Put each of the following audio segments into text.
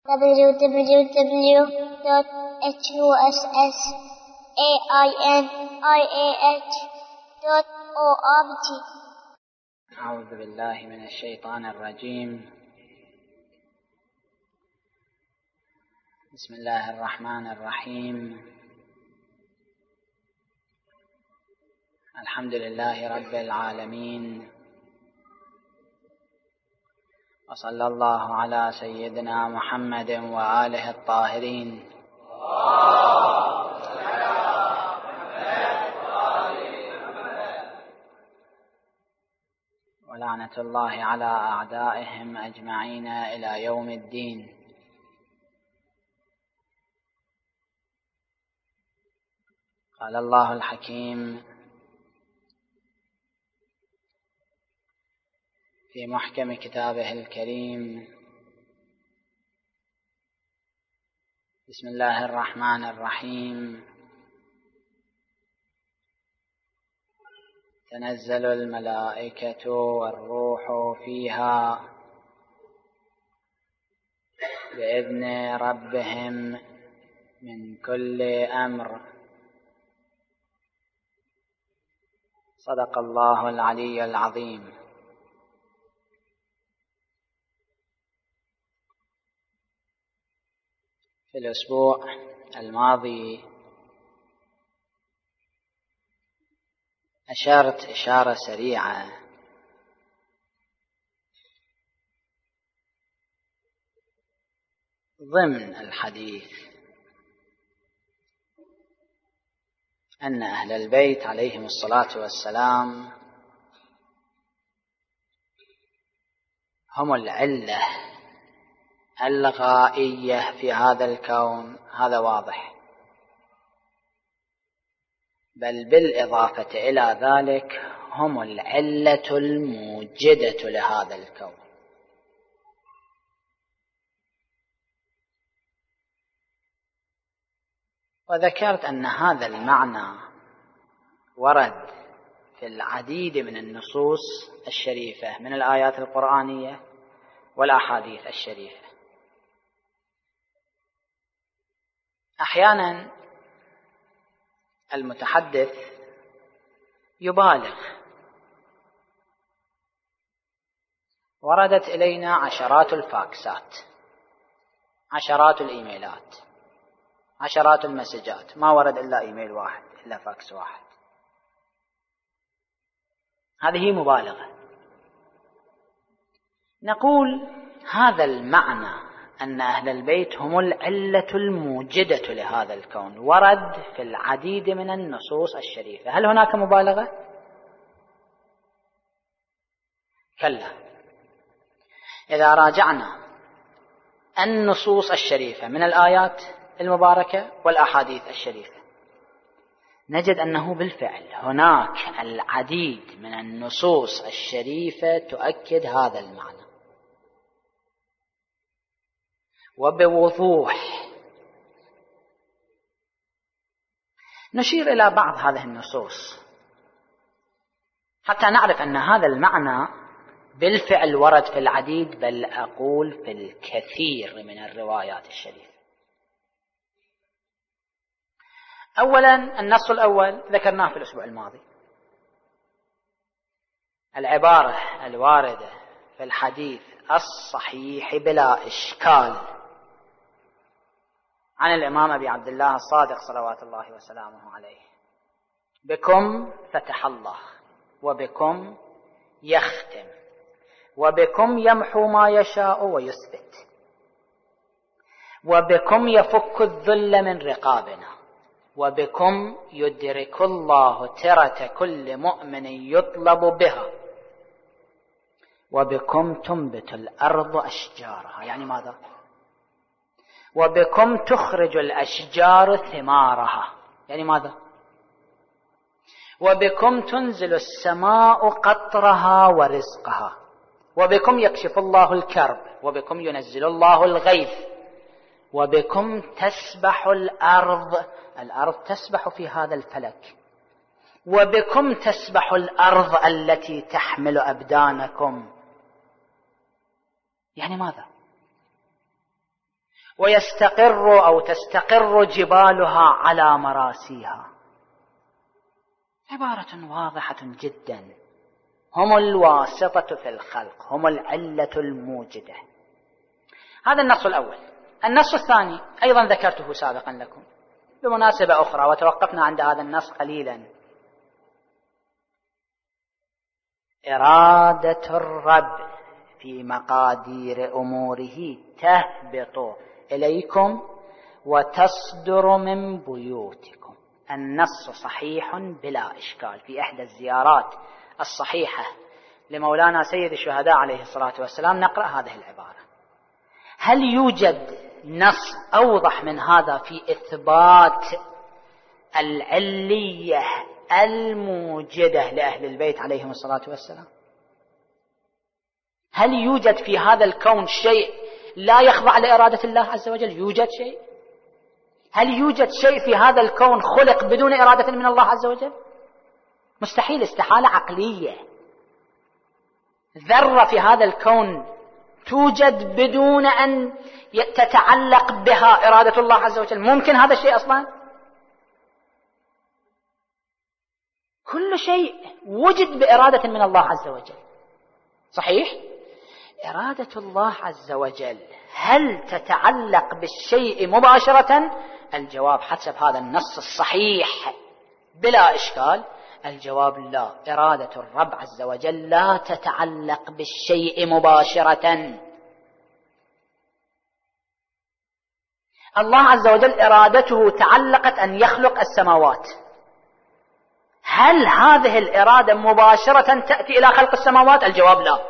www.husainiah.org. أعوذ بالله من الشيطان الرجيم. بسم الله الرحمن الرحيم. الحمد لله رب العالمين، وصلى الله على سيدنا محمد وآله الطاهرين. ولعنة الله على أعدائهم أجمعين إلى يوم الدين. قال الله الحكيم في محكم كتابه الكريم: بسم الله الرحمن الرحيم. تنزل الملائكة والروح فيها بإذن ربهم من كل أمر. صدق الله العلي العظيم. في الأسبوع الماضي أشرت إشارة سريعة ضمن الحديث أن أهل البيت عليهم الصلاة والسلام هم العلة الغائية في هذا الكون، هذا واضح، بل بالإضافة إلى ذلك هم العلة الموجدة لهذا الكون. وذكرت أن هذا المعنى ورد في العديد من النصوص الشريفة من الآيات القرآنية والأحاديث الشريفة. أحيانا المتحدث يبالغ. وردت إلينا عشرات الفاكسات، عشرات الإيميلات، عشرات المسجات، ما ورد إلا إيميل واحد إلا فاكس واحد. هذه مبالغة. نقول هذا المعنى أن أهل البيت هم العلة الموجدة لهذا الكون ورد في العديد من النصوص الشريفة. هل هناك مبالغة؟ كلا. إذا راجعنا النصوص الشريفة من الآيات المباركة والأحاديث الشريفة نجد أنه بالفعل هناك العديد من النصوص الشريفة تؤكد هذا المعنى وبوضوح. نشير إلى بعض هذه النصوص حتى نعرف أن هذا المعنى بالفعل ورد في العديد، بل أقول في الكثير من الروايات الشريفة. أولا النص الأول ذكرناه في الأسبوع الماضي، العبارة الواردة في الحديث الصحيح بلا إشكال عن الإمام أبي عبد الله الصادق صلوات الله وسلامه عليه: بكم فتح الله، وبكم يختم، وبكم يمحو ما يشاء ويثبت، وبكم يفك الذل من رقابنا، وبكم يدرك الله ترة كل مؤمن يطلب بها، وبكم تنبت الأرض أشجارها. يعني ماذا؟ وبكم تخرج الأشجار ثمارها. يعني ماذا؟ وبكم تنزل السماء قطرها ورزقها، وبكم يكشف الله الكرب، وبكم ينزل الله الغيث، وبكم تسبح الأرض تسبح في هذا الفلك، وبكم تسبح الأرض التي تحمل أبدانكم. يعني ماذا؟ ويستقر أو تستقر جبالها على مراسيها. عبارة واضحة جدا. هم الواسطة في الخلق، هم العلة الموجدة. هذا النص الأول. النص الثاني أيضا ذكرته سابقا لكم بمناسبة أخرى وتوقفنا عند هذا النص قليلا. إرادة الرب في مقادير أموره تهبط إليكم وتصدر من بيوتكم. النص صحيح بلا إشكال. في إحدى الزيارات الصحيحة لمولانا سيد الشهداء عليه الصلاة والسلام نقرأ هذه العبارة. هل يوجد نص أوضح من هذا في إثبات العلية الموجدة لأهل البيت عليهم الصلاة والسلام؟ هل يوجد في هذا الكون شيء لا يخضع لإرادة الله عز وجل؟ يوجد شيء؟ هل يوجد شيء في هذا الكون خلق بدون إرادة من الله عز وجل؟ مستحيل، استحالة عقلية. ذرة في هذا الكون توجد بدون أن تتعلق بها إرادة الله عز وجل؟ ممكن هذا الشيء أصلا؟ كل شيء وجد بإرادة من الله عز وجل. صحيح؟ إرادة الله عز وجل هل تتعلق بالشيء مباشرة؟ الجواب حسب هذا النص الصحيح بلا إشكال، الجواب لا. إرادة الرب عز وجل لا تتعلق بالشيء مباشرة. الله عز وجل إرادته تعلقت أن يخلق السماوات. هل هذه الإرادة مباشرة تأتي إلى خلق السماوات؟ الجواب لا.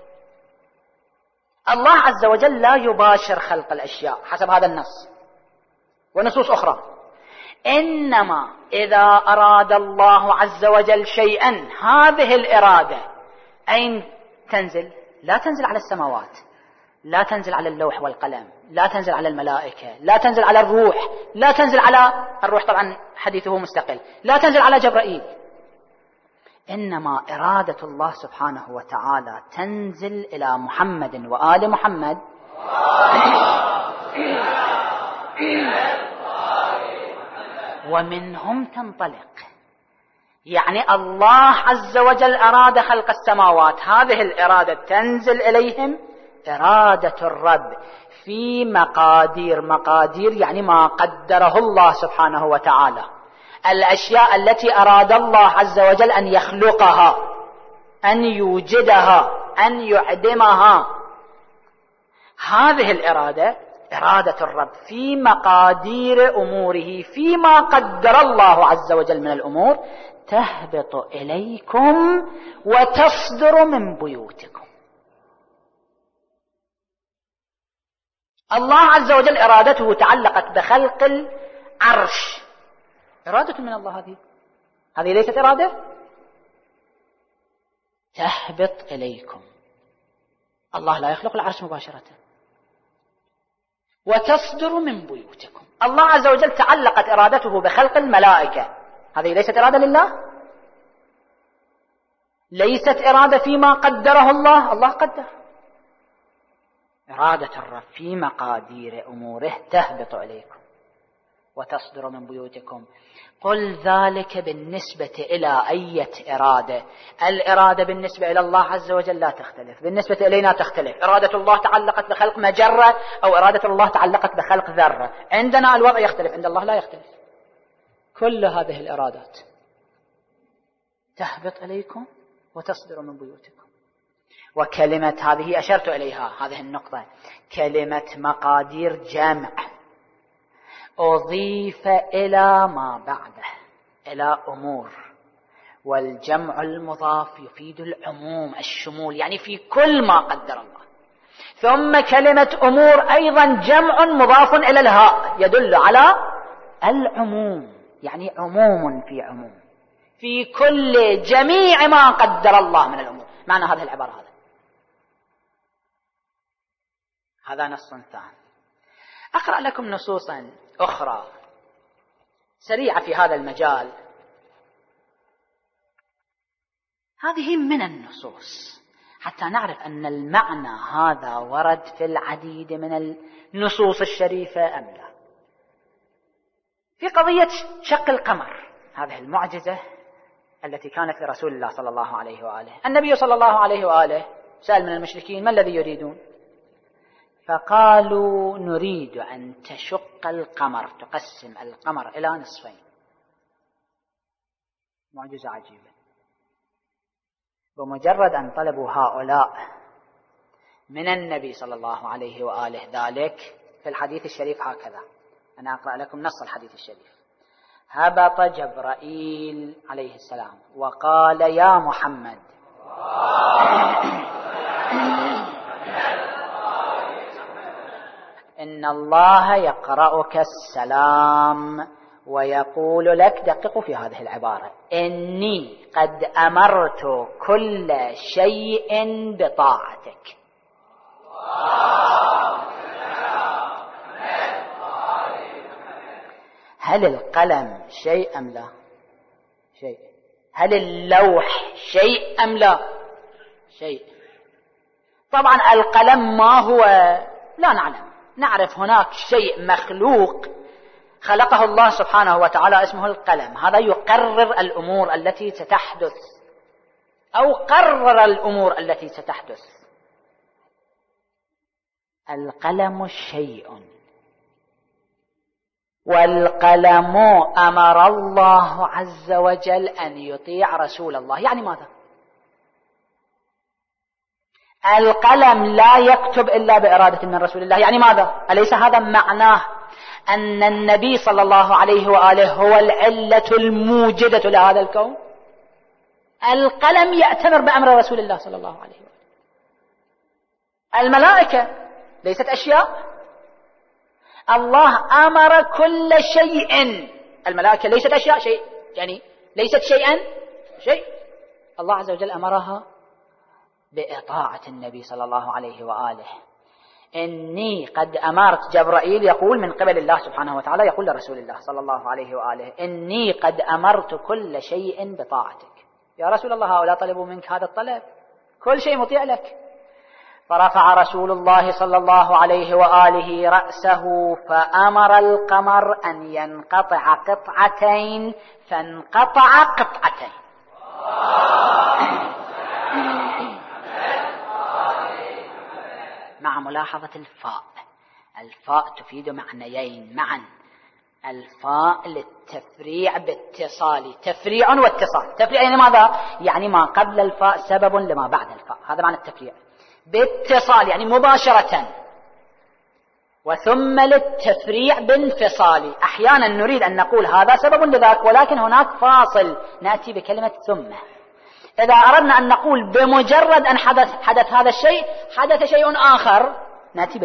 الله عز وجل لا يباشر خلق الأشياء حسب هذا النص ونصوص أخرى. إنما إذا أراد الله عز وجل شيئا، هذه الإرادة أين تنزل؟ لا تنزل على السماوات، لا تنزل على اللوح والقلم، لا تنزل على الملائكة، لا تنزل على الروح، لا تنزل على الروح، طبعا حديثه مستقل، لا تنزل على جبرائيل. إنما إرادة الله سبحانه وتعالى تنزل إلى محمد وآل محمد ومنهم تنطلق. يعني الله عز وجل أراد خلق السماوات، هذه الإرادة تنزل إليهم. إرادة الرب في مقادير، مقادير يعني ما قدره الله سبحانه وتعالى، الأشياء التي أراد الله عز وجل أن يخلقها، أن يوجدها، أن يعدمها. هذه الإرادة إرادة الرب في مقادير أموره، فيما قدر الله عز وجل من الأمور، تهبط إليكم وتصدر من بيوتكم. الله عز وجل إرادته تعلقت بخلق العرش. إرادة من الله هذه ليست إرادة؟ تهبط إليكم. الله لا يخلق العرش مباشرة. وتصدر من بيوتكم. الله عز وجل تعلقت إرادته بخلق الملائكة، هذه ليست إرادة لله؟ ليست إرادة فيما قدره الله، الله قدر. إرادة الرب في مقادير أموره تهبط إليكم وتصدر من بيوتكم. قل ذلك بالنسبة إلى أية إرادة. الإرادة بالنسبة إلى الله عز وجل لا تختلف، بالنسبة إلينا تختلف. إرادة الله تعلقت بخلق مجرة، أو إرادة الله تعلقت بخلق ذرة. عندنا الوضع يختلف، عند الله لا يختلف. كل هذه الإرادات تهبط إليكم وتصدر من بيوتكم. وكلمة هذه أشرت إليها، هذه النقطة، كلمة مقادير جمع أضيف إلى ما بعده، إلى أمور، والجمع المضاف يفيد العموم الشمول، يعني في كل ما قدر الله. ثم كلمة أمور أيضا جمع مضاف إلى الهاء يدل على العموم، يعني عموم في عموم، في كل جميع ما قدر الله من الأمور. معنى هذه العبارة هذا نص ثاني. أقرأ لكم نصوصا أخرى سريعة في هذا المجال. هذه من النصوص حتى نعرف أن المعنى هذا ورد في العديد من النصوص الشريفة أم لا. في قضية شق القمر، هذه المعجزة التي كانت لرسول الله صلى الله عليه وآله، النبي صلى الله عليه وآله سأل من المشركين: ما الذي يريدون؟ فقالوا: نريد أن تشق القمر، تقسم القمر إلى نصفين. معجزة عجيبة. بمجرد أن طلبوا هؤلاء من النبي صلى الله عليه وآله ذلك، في الحديث الشريف هكذا، أنا أقرأ لكم نص الحديث الشريف: هبط جبرائيل عليه السلام وقال: يا محمد إن الله يقرأك السلام ويقول لك، دققوا في هذه العبارة: إني قد أمرت كل شيء بطاعتك. هل القلم شيء أم لا؟ شيء. هل اللوح شيء أم لا؟ شيء. طبعا القلم ما هو لا نعلم، نعرف هناك شيء مخلوق خلقه الله سبحانه وتعالى اسمه القلم، هذا يقرر الأمور التي ستحدث أو قرر الأمور التي ستحدث. القلم شيء، والقلم أمر الله عز وجل أن يطيع رسول الله. يعني ماذا؟ القلم لا يكتب إلا بإرادة من رسول الله. يعني ماذا؟ أليس هذا معناه أن النبي صلى الله عليه وآله هو العلة الموجدة لهذا الكون؟ القلم يأتمر بأمر رسول الله صلى الله عليه وآله. الملائكة ليست أشياء، الله أمر كل شيء. الملائكة ليست أشياء، شيء يعني ليست شيئا، شيء. الله عز وجل أمرها بإطاعة النبي صلى الله عليه وآله. إني قد أمرت، جبرائيل يقول من قبل الله سبحانه وتعالى، يقول لرسول الله صلى الله عليه وآله: إني قد أمرت كل شيء بطاعتك. يا رسول الله، هؤلاء طلبوا منك هذا الطلب، كل شيء مطيع لك. فرفع رسول الله صلى الله عليه وآله رأسه فأمر القمر أن ينقطع قطعتين، فانقطع قطعتين. مع ملاحظة الفاء، الفاء تفيد معنيين معا. الفاء للتفريع باتصال، تفريع واتصال. تفريع يعني ماذا؟ يعني ما قبل الفاء سبب لما بعد الفاء، هذا معنى التفريع. باتصال يعني مباشرة، وثم للتفريع بانفصال. أحيانا نريد أن نقول هذا سبب لذاك، ولكن هناك فاصل، نأتي بكلمة ثم. إذا أردنا أن نقول بمجرد أن حدث هذا الشيء حدث شيء آخر، نأتي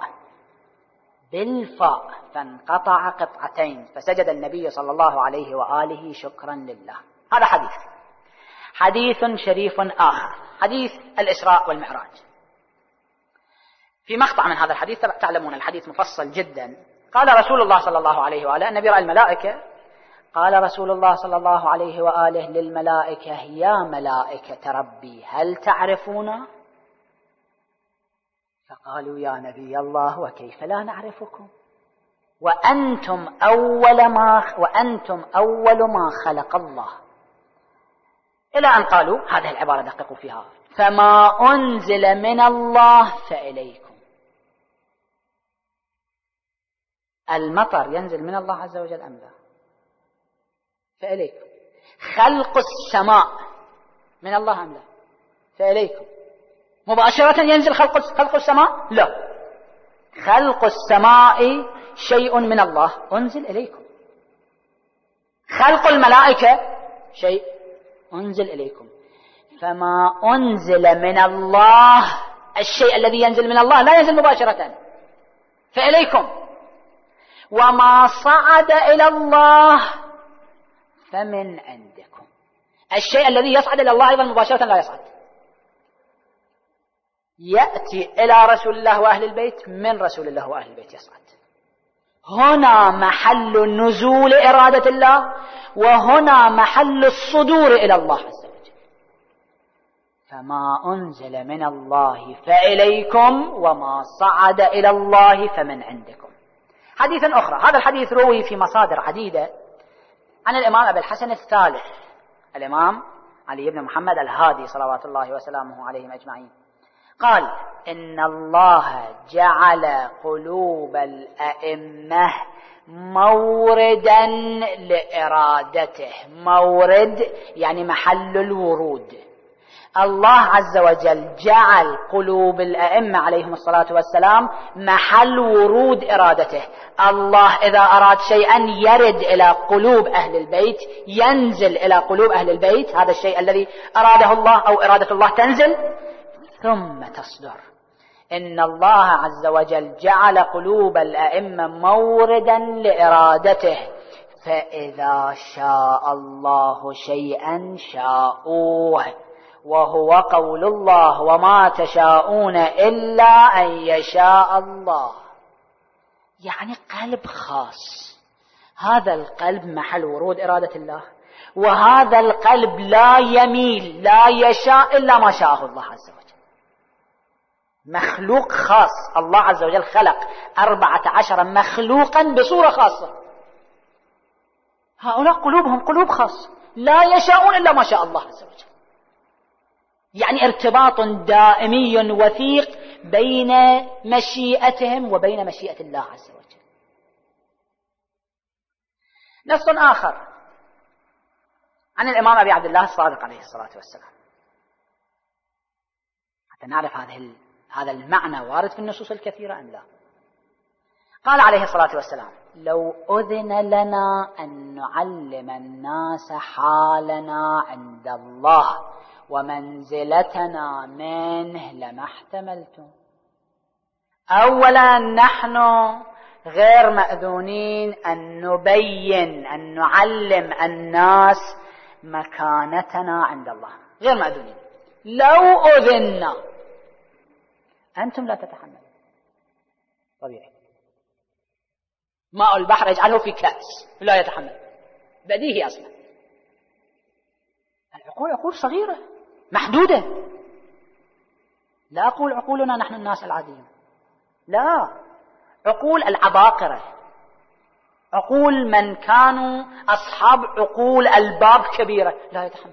بالفاء فانقطع قطعتين، فسجد النبي صلى الله عليه وآله شكرا لله. هذا حديث شريف آخر، حديث الإسراء والمعراج. في مقطع من هذا الحديث، تعلمون الحديث مفصل جدا. قال رسول الله صلى الله عليه وآله: النبي رأى الملائكة. قال رسول الله صلى الله عليه وآله للملائكة: يا ملائكة ربي هل تعرفون؟ فقالوا: يا نبي الله وكيف لا نعرفكم وأنتم أول ما خلق الله. إلى أن قالوا هذه العبارة دققوا فيها: فما أنزل من الله فإليكم. المطر ينزل من الله عز وجل أم لا؟ فإليكم. خلق السماء من الله أم لا؟ فإليكم. مباشرة ينزل خلق السماء؟ لا. خلق السماء شيء من الله أنزل إليكم. خلق الملائكة شيء أنزل إليكم. فما أنزل من الله، الشيء الذي ينزل من الله لا ينزل مباشرة، فإليكم. وما صعد إلى الله فمن عندكم. الشيء الذي يصعد إلى الله أيضا مباشرة لا يصعد، يأتي إلى رسول الله وأهل البيت، من رسول الله وأهل البيت يصعد. هنا محل نزول إرادة الله، وهنا محل الصدور إلى الله عز وجل. فما أنزل من الله فإليكم وما صعد إلى الله فمن عندكم. حديث أخرى، هذا الحديث روي في مصادر عديدة عن الإمام أبي الحسن الثالث الإمام علي بن محمد الهادي صلوات الله وسلامه عليهم أجمعين، قال: إن الله جعل قلوب الأئمة موردا لإرادته. مورد يعني محل الورود. الله عز وجل جعل قلوب الأئمة عليهم الصلاة والسلام محل ورود إرادته. الله إذا أراد شيئا يرد إلى قلوب أهل البيت، ينزل إلى قلوب أهل البيت، هذا الشيء الذي أراده الله أو إرادة الله تنزل ثم تصدر. إن الله عز وجل جعل قلوب الأئمة موردا لإرادته، فإذا شاء الله شيئا شاءوه، وهو قول الله: وما تشاءون إلا أن يشاء الله. يعني قلب خاص، هذا القلب محل ورود إرادة الله، وهذا القلب لا يميل لا يشاء إلا ما شاءه الله عز وجل. مخلوق خاص، الله عز وجل خلق 14 مخلوقا بصورة خاصة، هؤلاء قلوبهم قلوب خاصة لا يشاءون إلا ما شاء الله عز وجل. يعني ارتباط دائمي وثيق بين مشيئتهم وبين مشيئة الله عز وجل. نص آخر عن الإمام أبي عبد الله الصادق عليه الصلاة والسلام، حتى نعرف هذا المعنى وارد في النصوص الكثيرة أم لا. قال عليه الصلاة والسلام: لو أذن لنا أن نعلم الناس حالنا عند الله ومنزلتنا منه لما احتملتم. أولا نحن غير مأذونين أن نبين أن نعلم الناس مكانتنا عند الله، غير مأذونين. لو أذننا، أنتم لا تتحملون. طبيعي، ماء البحر يجعله في كأس لا يتحمل، بديهي أصلا. العقول عقول صغيرة محدودة. لا أقول عقولنا نحن الناس العاديين، لا، عقول العباقرة، عقول من كانوا أصحاب عقول ألباب كبيرة لا يتحملون.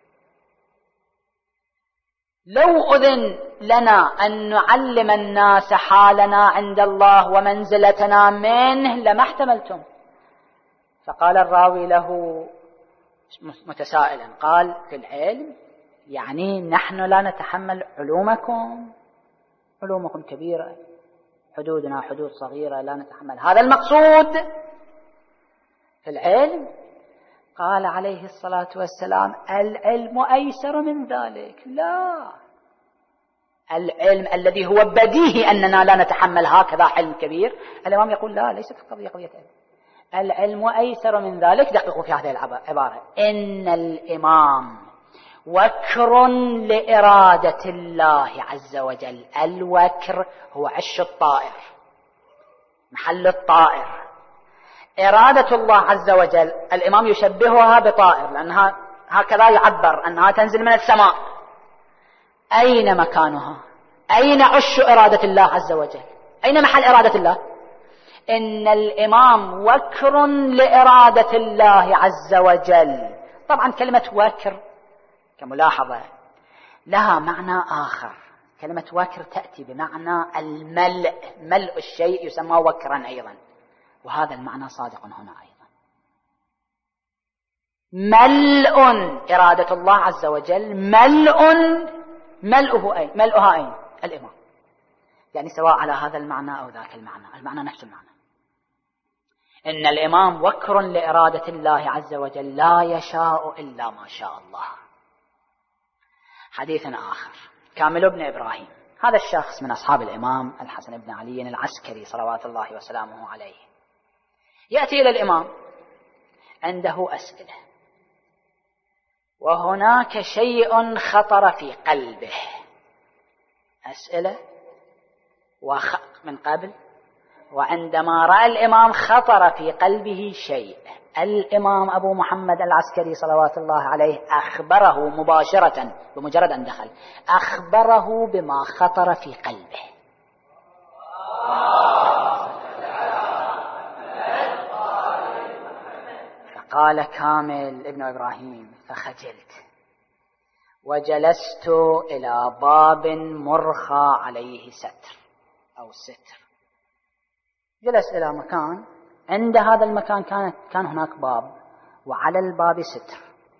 لو أذن لنا أن نعلم الناس حالنا عند الله ومنزلتنا منه لما احتملتم. فقال الراوي له متسائلا، قال: في العلم يعني نحن لا نتحمل علومكم كبيرة، حدودنا حدود صغيرة لا نتحمل، هذا المقصود في العلم. قال عليه الصلاة والسلام: العلم أيسر من ذلك. لا، العلم الذي هو بديهي أننا لا نتحمل هكذا حلم كبير، الإمام يقول: لا، ليست القضية قضية علم، العلم أيسر من ذلك. دققوا في هذه العبارة: إن الإمام وكر لإرادة الله عز وجل. الوكر هو عش الطائر، محل الطائر. إرادة الله عز وجل الإمام يشبهها بطائر، لأنها هكذا يعبر أنها تنزل من السماء. أين مكانها؟ أين عش إرادة الله عز وجل؟ أين محل إرادة الله؟ إن الإمام وكر لإرادة الله عز وجل. طبعا كلمة وكر كملاحظة لها معنى آخر. كلمة وكر تأتي بمعنى الملء، ملء الشيء يسمى وكرا أيضا، وهذا المعنى صادق هنا أيضا. ملء إرادة الله عز وجل، ملؤها أين؟ الإمام. يعني سواء على هذا المعنى أو ذاك المعنى نفس المعنى. إن الإمام وكر لإرادة الله عز وجل، لا يشاء إلا ما شاء الله. حديث آخر، كامل بن إبراهيم، هذا الشخص من أصحاب الإمام الحسن بن علي العسكري صلوات الله وسلامه عليه، يأتي إلى الإمام عنده أسئلة، وهناك شيء خطر في قلبه، أسئلة من قبل وعندما رأى الإمام خطر في قلبه شيء، الإمام أبو محمد العسكري صلوات الله عليه أخبره مباشرة بمجرد أن دخل، أخبره بما خطر في قلبه. فقال كامل ابن إبراهيم: فخجلت وجلست إلى باب مرخى عليه ستر أو ستر. جلس إلى مكان، عند هذا المكان كان هناك باب، وعلى الباب ستر.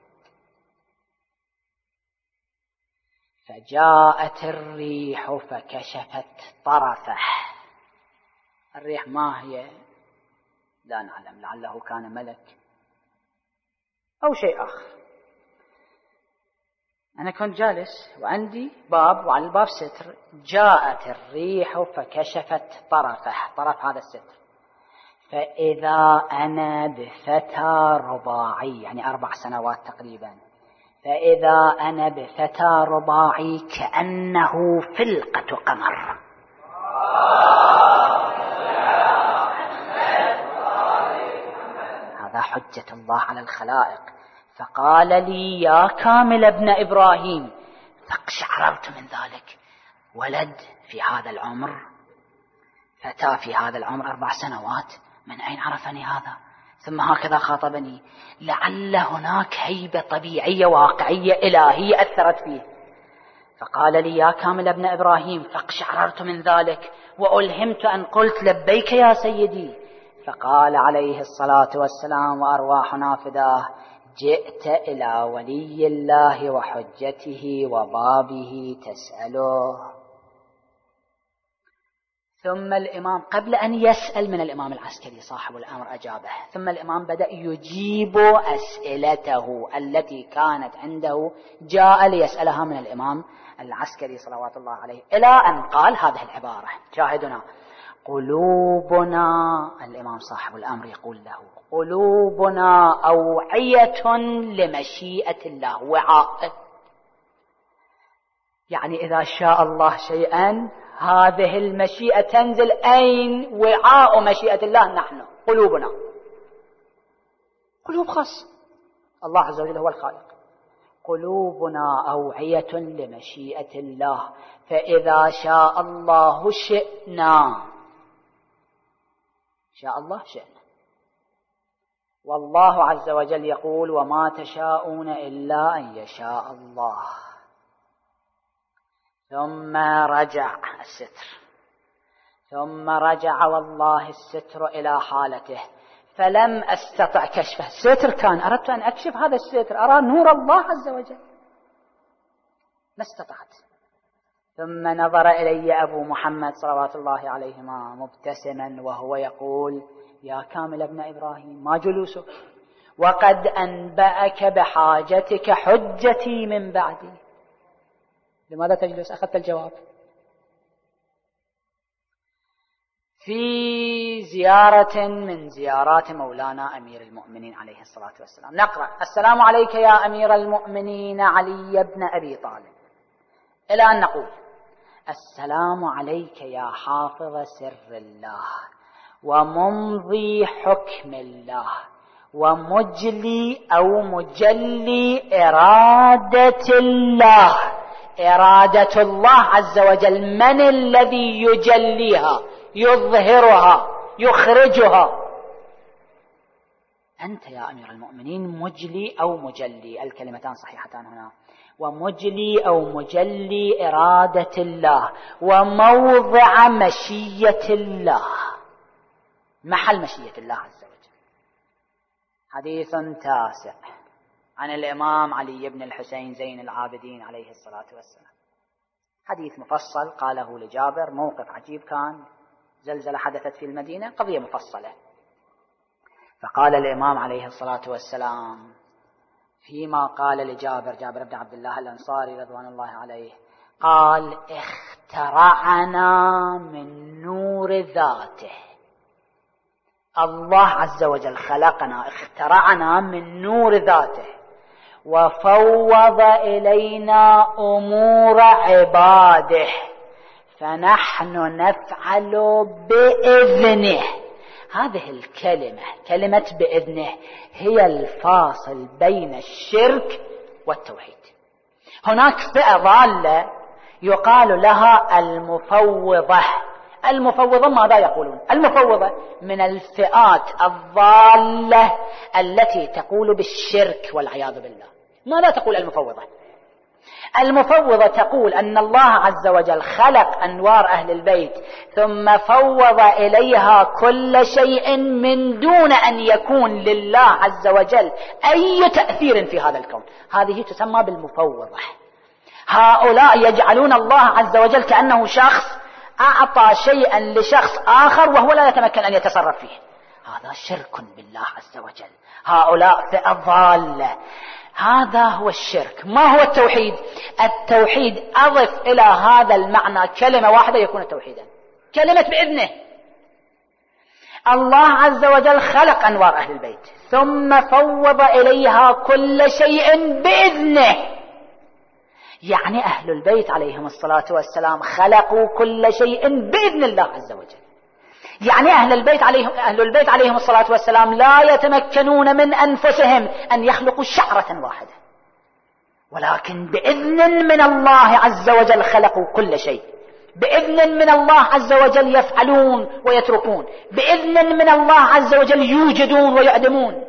فجاءت الريح فكشفت طرفه. الريح ما هي؟ لا نعلم، لعله كان ملك أو شيء آخر. أنا كنت جالس وعندي باب وعلى الباب ستر، جاءت الريح فكشفت طرفه، طرف هذا الستر، فإذا أنا بفتى رباعي، يعني 4 سنوات تقريبا، فإذا أنا بفتى رباعي كأنه فلقة قمر. هذا حجة الله على الخلائق. فقال لي: يا كامل ابن إبراهيم. فاقشعررت من ذلك، ولد في هذا العمر، فتى في هذا العمر 4 سنوات، من أين عرفني هذا؟ ثم هكذا خاطبني، لعل هناك هيبة طبيعية واقعية إلهية أثرت فيه. فقال لي: يا كامل ابن إبراهيم. فاقشعررت من ذلك وألهمت أن قلت: لبيك يا سيدي. فقال عليه الصلاة والسلام وأرواحنا فداه: جئت إلى ولي الله وحجته وبابه تسأله. ثم الإمام قبل أن يسأل من الإمام العسكري صاحب الأمر أجابه، ثم الإمام بدأ يجيب أسئلته التي كانت عنده، جاء ليسألها من الإمام العسكري صلوات الله عليه، إلى أن قال هذه العبارة: شاهدنا قلوبنا، الإمام صاحب الأمر يقول له: قلوبنا أوعية لمشيئة الله، وعاء، يعني إذا شاء الله شيئا هذه المشيئة تنزل أين؟ وعاء مشيئة الله نحن، قلوبنا، قلوب خاص، الله عز وجل هو الخالق. قلوبنا أوعية لمشيئة الله، فإذا شاء الله شئنا، شاء الله شئنا. والله عز وجل يقول: وما تشاءون إلا أن يشاء الله. ثم رجع الستر، ثم رجع والله الستر إلى حالته، فلم أستطع كشفه. الستر كان، أردت أن أكشف هذا الستر، أرى نور الله عز وجل، ما استطعت. ثم نظر إلي أبو محمد صلوات الله عليهما مبتسما وهو يقول: يا كامل ابن إبراهيم، ما جلوسك؟ وقد أنبأك بحاجتك حجتي من بعدي، لماذا تجلس؟ أخذت الجواب. في زيارة من زيارات مولانا أمير المؤمنين عليه الصلاة والسلام نقرأ: السلام عليك يا أمير المؤمنين علي بن أبي طالب، إلى أن نقول: السلام عليك يا حافظ سر الله وممضي حكم الله ومجلي أو مجلي إرادة الله. إرادة الله عز وجل، من الذي يجليها، يظهرها، يخرجها؟ أنت يا أمير المؤمنين مجلي أو مجلي، الكلمتان صحيحتان هنا، ومجلي أو مجلي إرادة الله وموضع مشية الله، محل مشية الله عز وجل. حديث تاسع عن الإمام علي بن الحسين زين العابدين عليه الصلاة والسلام، حديث مفصل قاله لجابر، موقف عجيب كان، زلزلة حدثت في المدينة، قضية مفصلة. فقال الإمام عليه الصلاة والسلام فيما قال لجابر، جابر بن عبد الله الأنصاري رضوان الله عليه، قال: اخترعنا من نور ذاته. الله عز وجل خلقنا، اخترعنا من نور ذاته، وفوض إلينا أمور عباده، فنحن نفعل بإذنه. هذه الكلمة، كلمة بإذنه، هي الفاصل بين الشرك والتوحيد. هناك فئة ضالة يقال لها المفوضة. المفوضة ماذا يقولون؟ المفوضة من الفئات الضالة التي تقول بالشرك والعياذ بالله. ماذا تقول المفوضة؟ المفوضة تقول أن الله عز وجل خلق أنوار أهل البيت ثم فوض إليها كل شيء من دون أن يكون لله عز وجل أي تأثير في هذا الكون. هذه تسمى بالمفوضة. هؤلاء يجعلون الله عز وجل كأنه شخص أعطى شيئا لشخص آخر وهو لا يتمكن أن يتصرف فيه. هذا شرك بالله عز وجل. هؤلاء فئة ضالة. هذا هو الشرك. ما هو التوحيد؟ التوحيد أضف إلى هذا المعنى كلمة واحدة يكون توحيدا، كلمة بإذنه. الله عز وجل خلق أنوار أهل البيت ثم فوض إليها كل شيء بإذنه. يعني أهل البيت عليهم الصلاة والسلام خلقوا كل شيء بإذن الله عز وجل. يعني أهل البيت عليهم الصلاة والسلام لا يتمكنون من أنفسهم أن يخلقوا شعرة واحدة، ولكن بإذن من الله عز وجل خلقوا كل شيء. بإذن من الله عز وجل يفعلون ويتركون. بإذن من الله عز وجل يوجدون ويعدمون.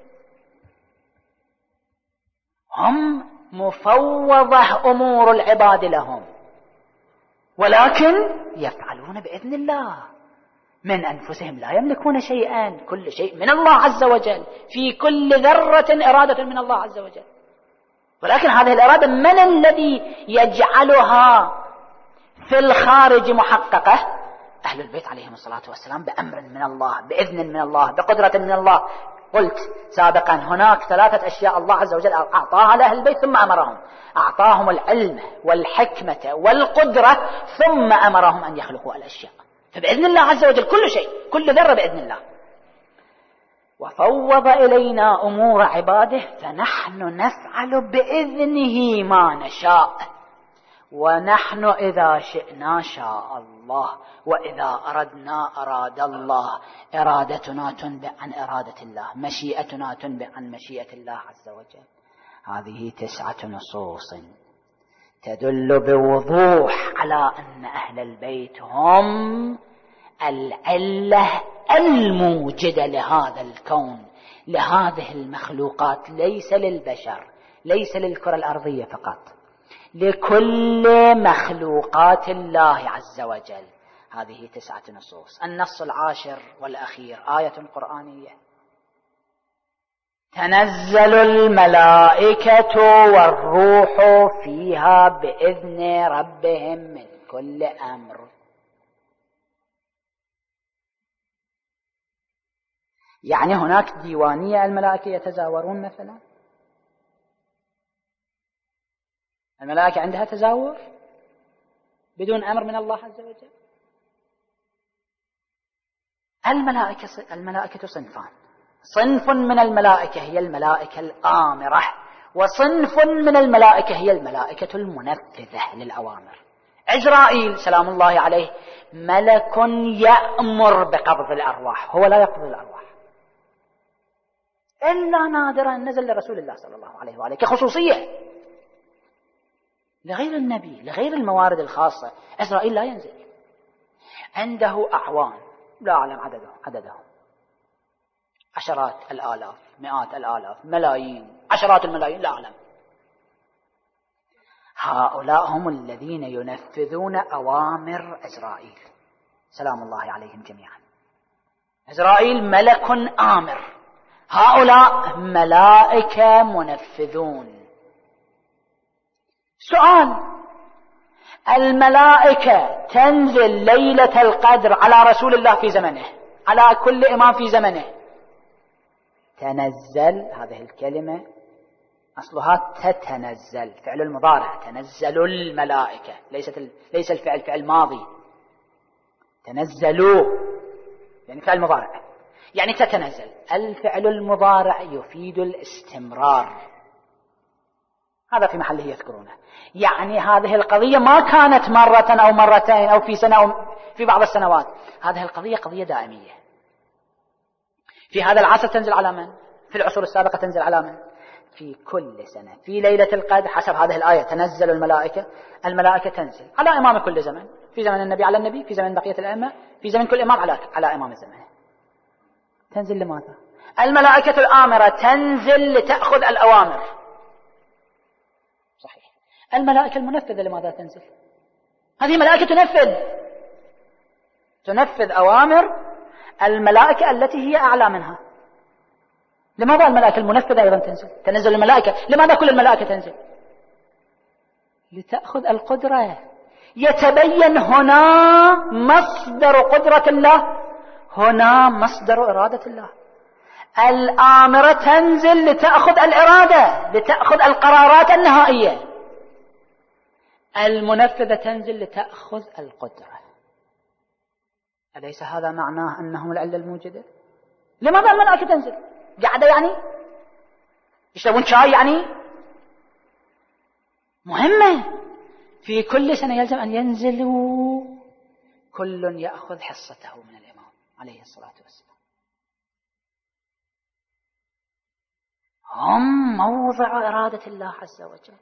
هم مفوضة أمور العباد لهم، ولكن يفعلون بإذن الله. من أنفسهم لا يملكون شيئا، كل شيء من الله عز وجل. في كل ذرة إرادة من الله عز وجل، ولكن هذه الإرادة من الذي يجعلها في الخارج محققة؟ أهل البيت عليهم الصلاة والسلام بأمر من الله، بإذن من الله، بقدرة من الله. قلت سابقا هناك 3 أشياء الله عز وجل أعطاها لأهل البيت ثم أمرهم. أعطاهم العلم والحكمة والقدرة ثم أمرهم أن يخلقوا الأشياء. فبإذن الله عز وجل كل شيء، كل ذرة بإذن الله. وفوض إلينا أمور عباده فنحن نفعل بإذنه ما نشاء. ونحن إذا شئنا شاء الله، وإذا أردنا أراد الله. إرادتنا تنبئ عن إرادة الله، مشيئتنا تنبئ عن مشيئة الله عز وجل. هذه 9 نصوص تدل بوضوح على أن أهل البيت هم العلة الموجدة لهذا الكون، لهذه المخلوقات، ليس للبشر، ليس للكرة الأرضية فقط، لكل مخلوقات الله عز وجل. هذه 9 نصوص. النص 10 والأخير آية قرآنية: تنزل الملائكة والروح فيها بإذن ربهم من كل أمر. يعني هناك ديوانية الملائكة يتزاورون مثلا؟ الملائكة عندها تزاور بدون أمر من الله عز وجل؟ الملائكة صنفان. صنف من الملائكة هي الملائكة الآمرة، وصنف من الملائكة هي الملائكة المنفذة للأوامر. عزرائيل سلام الله عليه ملك يأمر بقبض الأرواح، هو لا يقبض الأرواح إلا نادرا نزل لرسول الله صلى الله عليه وآله كخصوصية، لغير النبي، لغير الموارد الخاصة. عزرائيل لا ينزل. عنده أعوان لا أعلم عددهم، عشرات الآلاف، مئات الآلاف، ملايين، عشرات الملايين، لا أعلم. هؤلاء هم الذين ينفذون أوامر عزرائيل سلام الله عليهم جميعا. عزرائيل ملك آمر، هؤلاء ملائكة منفذون. سؤال: الملائكة تنزل ليلة القدر على رسول الله في زمنه، على كل إمام في زمنه. تنزل، هذه الكلمة أصلها تتنزل، فعل المضارع، تنزل الملائكة، ليس الفعل فعل ماضي. تنزلوا يعني فعل مضارع، يعني تتنزل. الفعل المضارع يفيد الاستمرار. هذا في محله يذكرونه. يعني هذه القضية ما كانت مرة أو مرتين أو في سنة أو في بعض السنوات، هذه القضية قضية دائمية. في هذا العصر تنزل على من؟ في العصور السابقة تنزل على من؟ في كل سنة في ليلة القدر حسب هذه الآية تنزل الملائكة. الملائكة تنزل على إمام كل زمن، في زمن النبي على النبي، في زمن بقية الأئمة، في زمن كل إمام على إمام الزمان. تنزل لماذا؟ الملائكة الآمرة تنزل لتأخذ الأوامر، صحيح. الملائكة المنفذة لماذا تنزل؟ هذه ملائكة تنفذ أوامر الملائكة التي هي أعلى منها. لماذا الملائكة المنفذة أيضا تنزل الملائكة؟ لماذا كل الملائكة تنزل؟ لتأخذ القدرة. يتبين هنا مصدر قدرة الله، هنا مصدر إرادة الله. الآمرة تنزل لتأخذ الإرادة، لتأخذ القرارات النهائية. المنفذة تنزل لتأخذ القدرة. أليس هذا معناه أنهم العلة الموجودة؟ لماذا الملائكة تنزل؟ قاعدة يعني؟ يشربون شاي يعني؟ مهمة. في كل سنة يلزم أن ينزلوا، كل يأخذ حصته من الإمام عليه الصلاة والسلام. هم موضع إرادة الله عز وجل،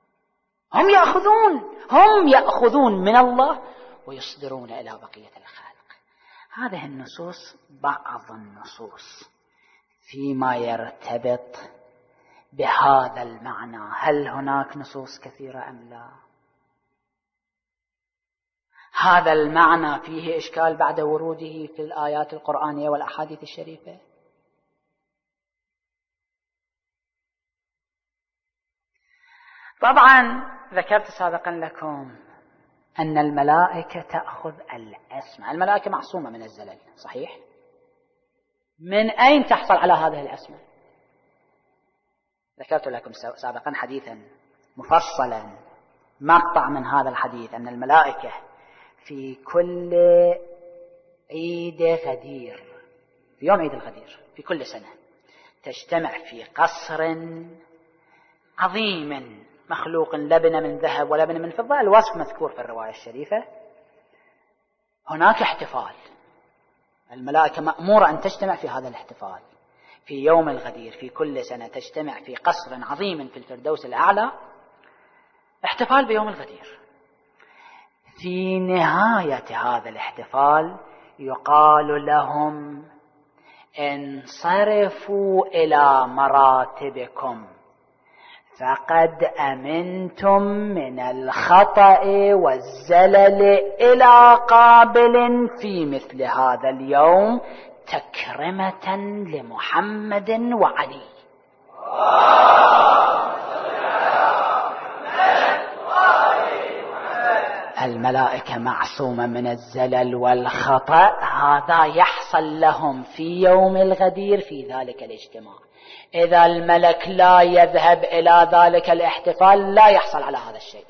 هم يأخذون من الله ويصدرون إلى بقية الخلق. هذه النصوص بعض النصوص فيما يرتبط بهذا المعنى. هل هناك نصوص كثيرة أم لا؟ هذا المعنى فيه إشكال بعد وروده في الآيات القرآنية والأحاديث الشريفة. طبعا ذكرت سابقا لكم أن الملائكة تأخذ الأسماء. الملائكة معصومة من الزلل، صحيح؟ من أين تحصل على هذه الأسماء؟ ذكرت لكم سابقا حديثا مفصلا، مقطع من هذا الحديث، أن الملائكة في كل عيد غدير، في يوم عيد الغدير في كل سنة، تجتمع في قصر عظيم مخلوق لبنة من ذهب ولبنة من فضة. الوصف مذكور في الرواية الشريفة. هناك احتفال، الملائكة مأمورة أن تجتمع في هذا الاحتفال في يوم الغدير في كل سنة، تجتمع في قصر عظيم في الفردوس الأعلى، احتفال بيوم الغدير. في نهاية هذا الاحتفال يقال لهم انصرفوا إلى مراتبكم، فقد أمنتم من الخطأ والزلل إلى قابل في مثل هذا اليوم، تكرمة لمحمد وعلي. الملائكة معصومة من الزلل والخطأ، هذا يحصل لهم في يوم الغدير في ذلك الاجتماع. إذا الملك لا يذهب إلى ذلك الاحتفال لا يحصل على هذا الشيء.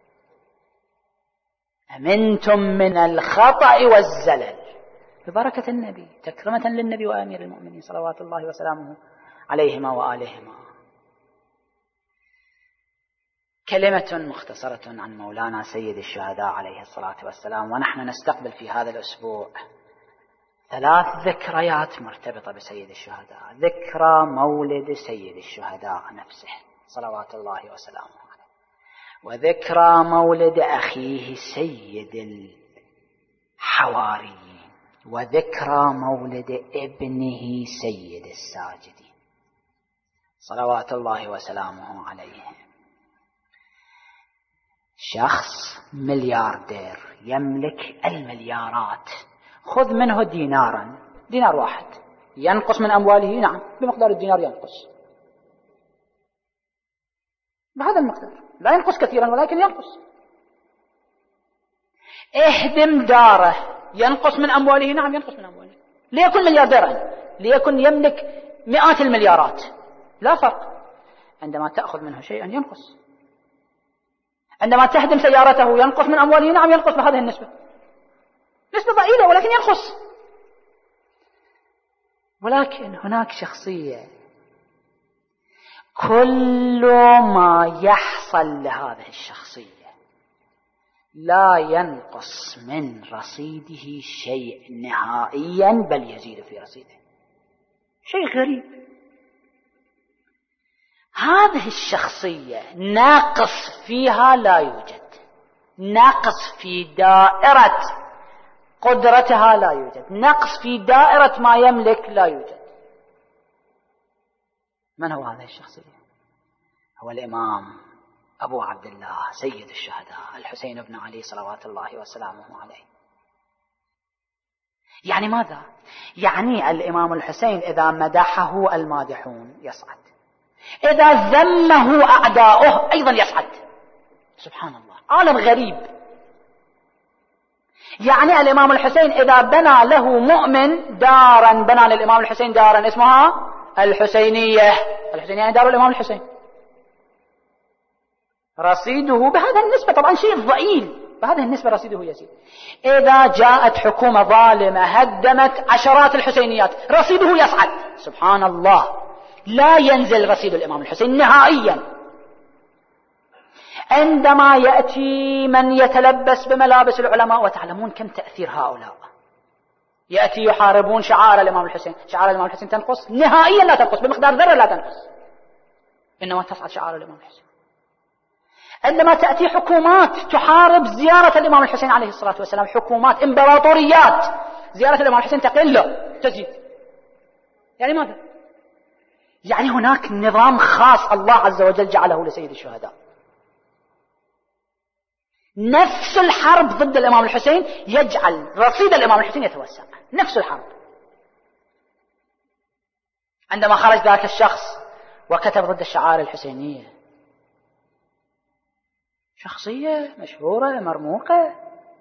أمنتم من الخطأ والزلل ببركة النبي، تكرمة للنبي وأمير المؤمنين صلوات الله وسلامه عليهما وآلهما. كلمة مختصرة عن مولانا سيد الشهداء عليه الصلاة والسلام. ونحن نستقبل في هذا الأسبوع 3 ذكريات مرتبطة بسيد الشهداء. ذكرى مولد سيد الشهداء نفسه صلوات الله وسلامه عليه، وذكرى مولد أخيه سيد الحواريين، وذكرى مولد ابنه سيد الساجدين صلوات الله وسلامه عليه. شخص ملياردير يملك المليارات، خذ منه دينارا، دينار واحد ينقص من أمواله، نعم بمقدار الدينار ينقص بهذا المقدار، لا ينقص كثيرا ولكن ينقص. اهدم داره، ينقص من أمواله، نعم ينقص من أمواله. ليكن مليارديرا، ليكن يملك مئات المليارات، لا فرق. عندما تأخذ منه شيئا ينقص. عندما تهدم سيارته ينقص من أمواله، نعم ينقص بهذه النسبة، نسبة ضئيلة ولكن ينقص. ولكن هناك شخصية كل ما يحصل لهذه الشخصية لا ينقص من رصيده شيء نهائيا، بل يزيد في رصيده. شيء غريب. هذه الشخصية ناقص فيها لا يوجد، ناقص في دائرة قدرتها لا يوجد، نقص في دائرة ما يملك لا يوجد. من هو هذه الشخصية؟ هو الإمام أبو عبد الله سيد الشهداء الحسين بن علي صلوات الله وسلامه عليه. يعني ماذا؟ يعني الإمام الحسين إذا مدحه المادحون يصعد، إذا ذمه أعداؤه أيضا يصعد. سبحان الله، عالم غريب. يعني الإمام الحسين إذا بنى له مؤمن دارا، بنى للإمام الحسين دارا اسمها الحسينية. الحسينية يعني دار الإمام الحسين. رصيده بهذا النسبة طبعا شيء ضئيل، بهذه النسبة رصيده يزيد. إذا جاءت حكومة ظالمة هدمت عشرات الحسينيات رصيده يصعد. سبحان الله، لا ينزل رصيد الإمام الحسين نهائيا. عندما يأتي من يتلبس بملابس العلماء، وتعلمون كم تأثير هؤلاء، يأتي يحاربون شعار الإمام الحسين، شعار الإمام الحسين تنقص نهائيا، لا تنقص بمقدار ذرة، لا تنقص، إنما تصعد شعار الإمام الحسين. عندما تأتي حكومات تحارب زيارة الإمام الحسين عليه الصلاة والسلام، حكومات إمبراطوريات، زيارة الإمام الحسين تقل تزيد. يعني ماذا؟ يعني هناك نظام خاص الله عز وجل جعله لسيد الشهداء. نفس الحرب ضد الإمام الحسين يجعل رصيد الإمام الحسين يتوسع. نفس الحرب. عندما خرج ذاك الشخص وكتب ضد الشعائر الحسينية، شخصية مشهورة مرموقة،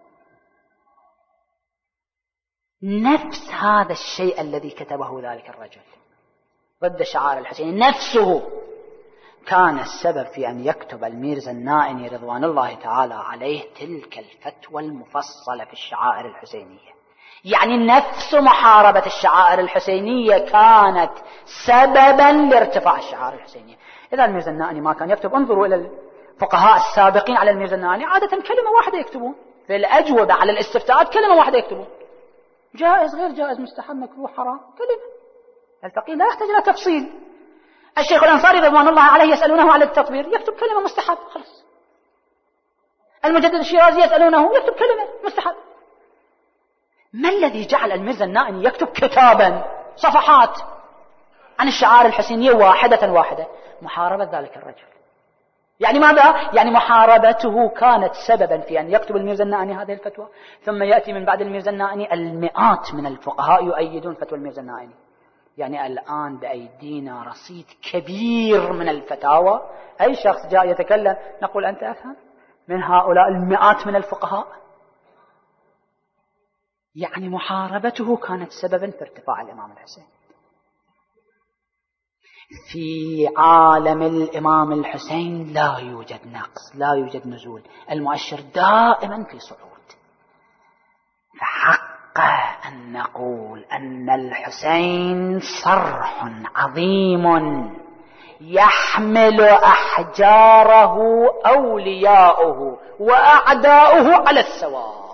نفس هذا الشيء الذي كتبه ذلك الرجل ضد الشعائر الحسينية نفسه كان السبب في أن يكتب الميرزا النائني رضوان الله تعالى عليه تلك الفتوى المفصلة في الشعائر الحسينية. يعني نفس محاربة الشعائر الحسينية كانت سببا لارتفاع الشعائر الحسينية. إذا الميرزا النائني ما كان يكتب، انظروا إلى الفقهاء السابقين على الميرزا النائني، عادة كلمة واحدة يكتبون في الأجوبة على الاستفتاءات، كلمة واحدة يكتبون، جائز غير جائز مستحب مكروه حرام، كلمة. الفقيه لا يحتاج إلى تفصيل. الشيخ الأنصاري رضوان الله عليه يسألونه على التطبير يكتب كلمة مستحب خلاص. المجدد الشيرازي يسألونه يكتب كلمة مستحب. ما الذي جعل الميرزا النائني يكتب كتابا صفحات عن الشعائر الحسينية واحدة واحدة؟ محاربة ذلك الرجل. يعني ماذا؟ يعني محاربته كانت سببا في أن يكتب الميرزا النائني هذه الفتوى، ثم يأتي من بعد الميرزا النائني المئات من الفقهاء يؤيدون فتوى الميرزا النائني. يعني الآن بأيدينا رصيد كبير من الفتاوى. أي شخص جاء يتكلم نقول أنت أفهم من هؤلاء المئات من الفقهاء. يعني محاربته كانت سببا في ارتفاع الإمام الحسين. في عالم الإمام الحسين لا يوجد نقص، لا يوجد نزول، المؤشر دائما في صعود. فحق أن نقول أن الحسين صرح عظيم يحمل أحجاره أولياؤه وأعداؤه على السواء.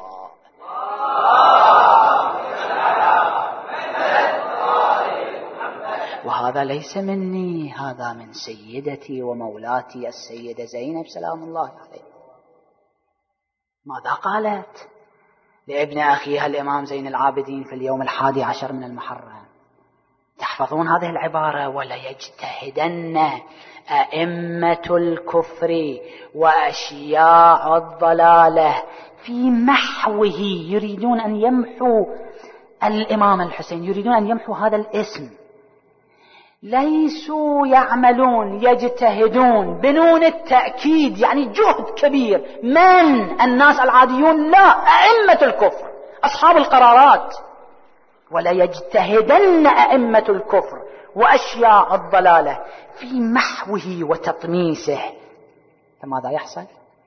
وهذا ليس مني، هذا من سيدتي ومولاتي السيدة زينب سلام الله عليها. ماذا قالت لابن أخيها الإمام زين العابدين في اليوم 11 من المحرم؟ تحفظون هذه العبارة: ولا يجتهدن أئمة الكفر وأشياع الضلالة في محوه. يريدون أن يمحوا الإمام الحسين، يريدون أن يمحوا هذا الاسم. ليسوا يعملون، يجتهدون بنون التأكيد، يعني جهد كبير. من الناس العاديون؟ لا، أئمة الكفر، أصحاب القرارات. ولا يجتهدن أئمة الكفر وأشياع الضلالة في محوه وتطميسه. فماذا يحصل؟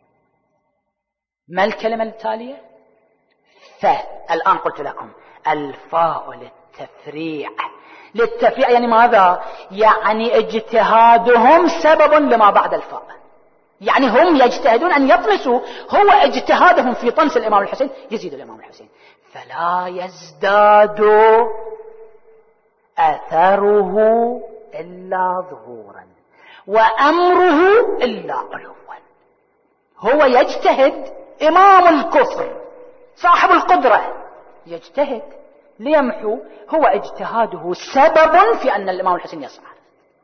ما الكلمة التالية؟ الآن قلت لكم الفاء للتفريع يعني ماذا؟ يعني اجتهادهم سبب لما بعد الفاء، يعني هم يجتهدون أن يطمسوا، هو اجتهادهم في طمس الإمام الحسين يزيد الإمام الحسين، فلا يزداد أثره إلا ظهورا وأمره إلا علوا. هو يجتهد، إمام الكفر صاحب القدرة يجتهد ليمحو، هو اجتهاده سبب في أن الإمام الحسين يصعد،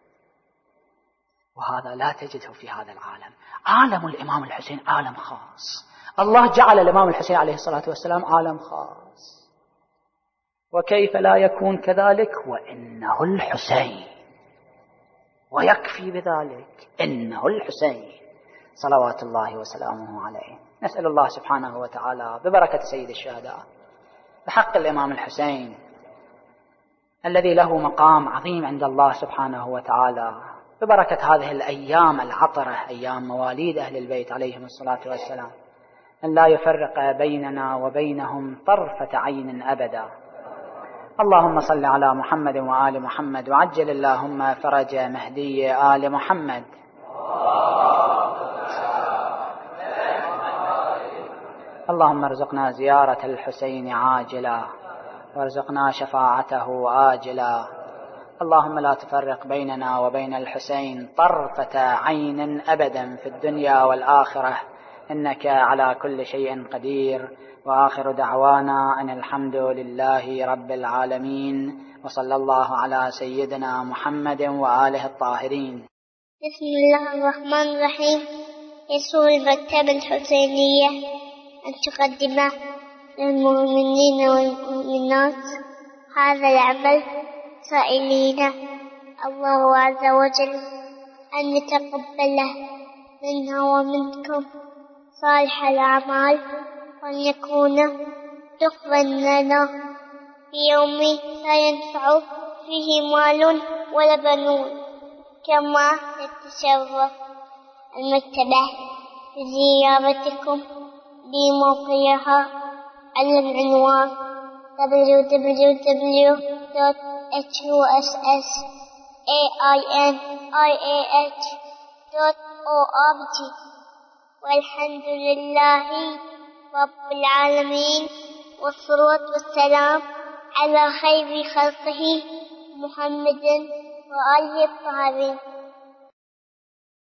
وهذا لا تجده في هذا العالم. عالم الإمام الحسين عالم خاص، الله جعل الإمام الحسين عليه الصلاة والسلام عالم خاص، وكيف لا يكون كذلك وإنه الحسين، ويكفي بذلك إنه الحسين صلوات الله وسلامه عليه. نسأل الله سبحانه وتعالى ببركة سيد الشهداء بحق الإمام الحسين الذي له مقام عظيم عند الله سبحانه وتعالى، ببركة هذه الأيام العطرة، أيام مواليد أهل البيت عليهم الصلاة والسلام، أن لا يفرق بيننا وبينهم طرفة عين أبدا. اللهم صل على محمد وآل محمد، وعجل اللهم فرج مهدي آل محمد. اللهم ارزقنا زيارة الحسين عاجلا، وارزقنا شفاعته آجلا. اللهم لا تفرق بيننا وبين الحسين طرفة عين أبدا في الدنيا والآخرة، إنك على كل شيء قدير. وآخر دعوانا أن الحمد لله رب العالمين، وصلى الله على سيدنا محمد وآله الطاهرين. بسم الله الرحمن الرحيم. يسر المكتبة الحسينية أن تقدم للمؤمنين والمؤمنات هذا العمل، سائلين الله عز وجل أن يتقبله منا ومنكم صالح الأعمال، وأن يكون تقبل لنا في يوم لا ينفع فيه مال ولا بنون. كما يتشرف المكتبة بزيارتكم بموقعها على العنوان www.hussainih.org. والحمد لله رب العالمين، والصلاة والسلام على خير خلقه محمد وآله الطاهرين.